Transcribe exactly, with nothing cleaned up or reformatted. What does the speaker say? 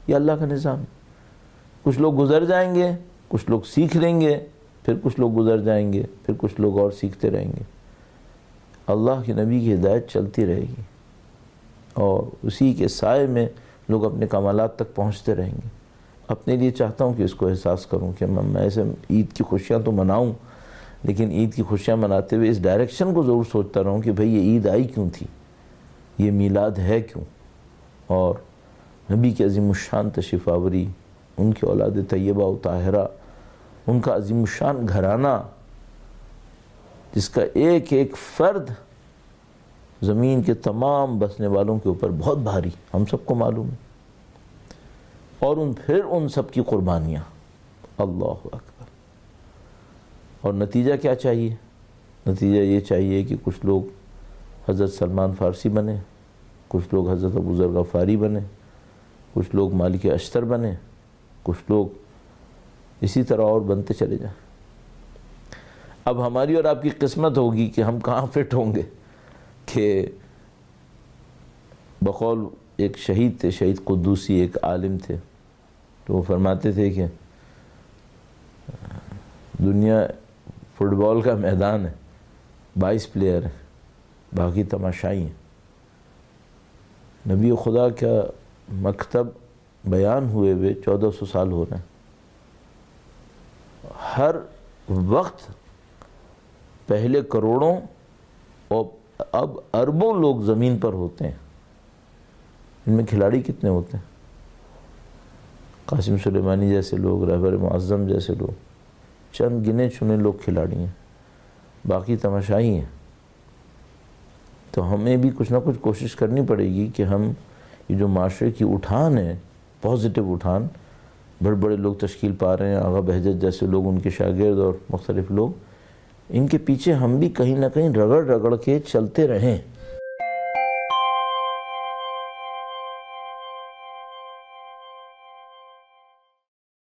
یہ اللہ کا نظام ہے۔ کچھ لوگ گزر جائیں گے، کچھ لوگ سیکھ لیں گے، پھر کچھ لوگ گزر جائیں گے، پھر کچھ لوگ اور سیکھتے رہیں گے۔ اللہ کے نبی کی ہدایت چلتی رہے گی اور اسی کے سائے میں لوگ اپنے کمالات تک پہنچتے رہیں گے۔ اپنے لیے چاہتا ہوں کہ اس کو احساس کروں کہ میں ایسے عید کی خوشیاں تو مناؤں، لیکن عید کی خوشیاں مناتے ہوئے اس ڈائریکشن کو ضرور سوچتا رہوں کہ بھئی یہ عید آئی کیوں تھی، یہ میلاد ہے کیوں، اور نبی کی عظیم الشان تشریف آوری، ان کی اولاد طیبہ و طاہرہ، ان کا عظیم الشان گھرانہ جس کا ایک ایک فرد زمین کے تمام بسنے والوں کے اوپر بہت بھاری، ہم سب کو معلوم ہے، اور ان پھر ان سب کی قربانیاں، اللہ اکبر۔ اور نتیجہ کیا چاہیے؟ نتیجہ یہ چاہیے کہ کچھ لوگ حضرت سلمان فارسی بنے، کچھ لوگ حضرت ابو ذر غفاری بنے، کچھ لوگ مالک اشتر بنے، کچھ لوگ اسی طرح اور بنتے چلے جائیں۔ اب ہماری اور آپ کی قسمت ہوگی کہ ہم کہاں فٹ ہوں گے، کہ بقول ایک شہید تھے، شہید قدوسی ایک عالم تھے، تو وہ فرماتے تھے کہ دنیا فٹ بال کا میدان ہے، بائیس پلیئر ہیں، باقی تماشائی ہیں۔ نبی خدا کا مکتب بیان ہوئے ہوئے چودہ سو سال ہو رہے ہیں، ہر وقت پہلے کروڑوں اور اب اربوں لوگ زمین پر ہوتے ہیں، ان میں کھلاڑی کتنے ہوتے ہیں؟ قاسم سلیمانی جیسے لوگ، رہبر معظم جیسے لوگ، چند گنے چنے لوگ کھلاڑی ہیں، باقی تماشائی ہیں۔ تو ہمیں بھی کچھ نہ کچھ کوشش کرنی پڑے گی کہ ہم یہ جو معاشرے کی اٹھان ہے، پازیٹیو اٹھان، بڑے بڑے لوگ تشکیل پا رہے ہیں، آغا بہجت جیسے لوگ، ان کے شاگرد اور مختلف لوگ، ان کے پیچھے ہم بھی کہیں نہ کہیں رگڑ رگڑ کے چلتے رہیں۔